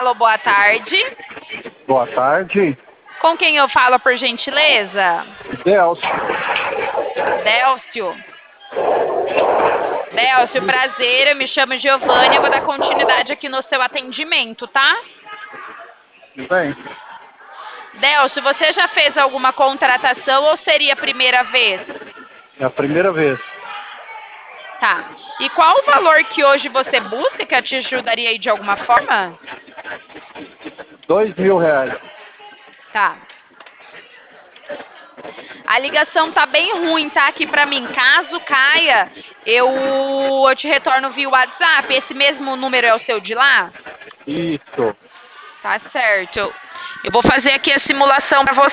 Alô, boa tarde. Boa tarde. Com quem eu falo, por gentileza? Delcio. Délcio. Délcio, prazer, eu me chamo Giovânia, eu vou dar continuidade aqui no seu atendimento, tá? Tudo bem? Délcio, você já fez alguma contratação ou seria a primeira vez? É a primeira vez. Tá. E qual o valor que hoje você busca que eu te ajudaria aí de alguma forma? R$ 2.000. Tá. A ligação tá bem ruim, tá? Aqui pra mim. Caso caia, eu te retorno via WhatsApp. Esse mesmo número é o seu de lá? Isso. Tá certo. Eu vou fazer aqui a simulação para você.